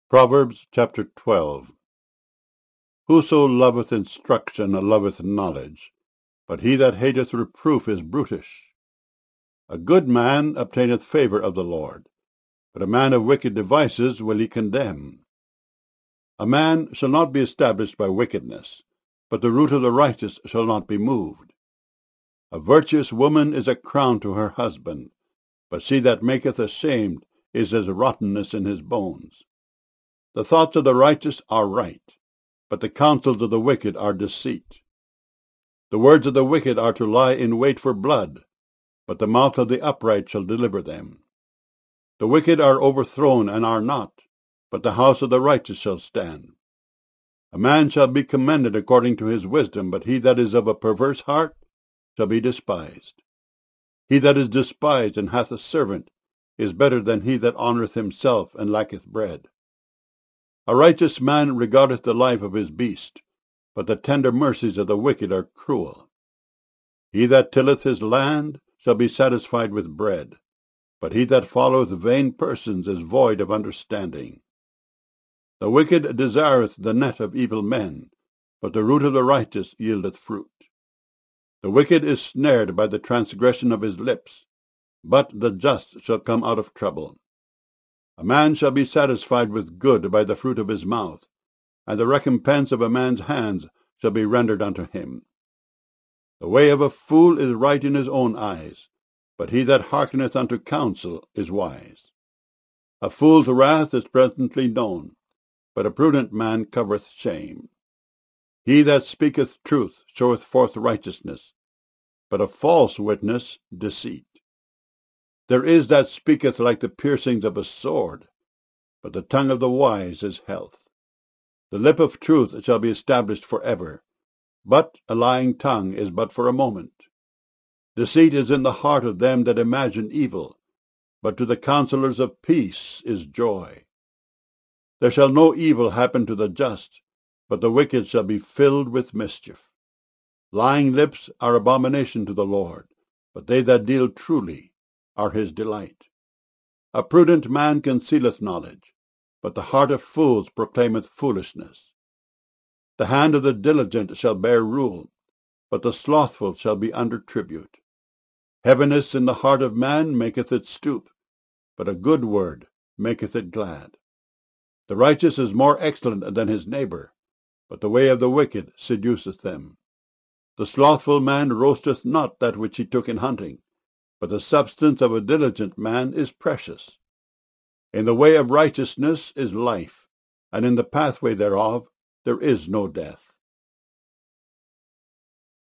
Proverbs chapter 12. Whoso loveth instruction loveth knowledge, but he that hateth reproof is brutish. A good man obtaineth favour of the Lord, but a man of wicked devices will he condemn. A man shall not be established by wickedness, but the root of the righteous shall not be moved. A virtuous woman is a crown to her husband, but she that maketh ashamed is as rottenness in his bones. The thoughts of the righteous are right, but the counsels of the wicked are deceit. The words of the wicked are to lie in wait for blood, but the mouth of the upright shall deliver them. The wicked are overthrown and are not, but the house of the righteous shall stand. A man shall be commended according to his wisdom, but he that is of a perverse heart shall be despised. He that is despised and hath a servant is better than he that honoureth himself and lacketh bread. A righteous man regardeth the life of his beast, but the tender mercies of the wicked are cruel. He that tilleth his land shall be satisfied with bread, but he that followeth vain persons is void of understanding. The wicked desireth the net of evil men, but the root of the righteous yieldeth fruit. The wicked is snared by the transgression of his lips, but the just shall come out of trouble. A man shall be satisfied with good by the fruit of his mouth, and the recompense of a man's hands shall be rendered unto him. The way of a fool is right in his own eyes, but he that hearkeneth unto counsel is wise. A fool's wrath is presently known, but a prudent man covereth shame. He that speaketh truth showeth forth righteousness, but a false witness deceit. There is that speaketh like the piercings of a sword, but the tongue of the wise is health. The lip of truth shall be established for ever, but a lying tongue is but for a moment. Deceit is in the heart of them that imagine evil, but to the counselors of peace is joy. There shall no evil happen to the just, but the wicked shall be filled with mischief. Lying lips are abomination to the Lord, but they that deal truly are his delight. A prudent man concealeth knowledge, but the heart of fools proclaimeth foolishness. The hand of the diligent shall bear rule, but the slothful shall be under tribute. Heaviness in the heart of man maketh it stoop, but a good word maketh it glad. The righteous is more excellent than his neighbour, but the way of the wicked seduceth them. The slothful man roasteth not that which he took in hunting, but the substance of a diligent man is precious. In the way of righteousness is life, and in the pathway thereof there is no death.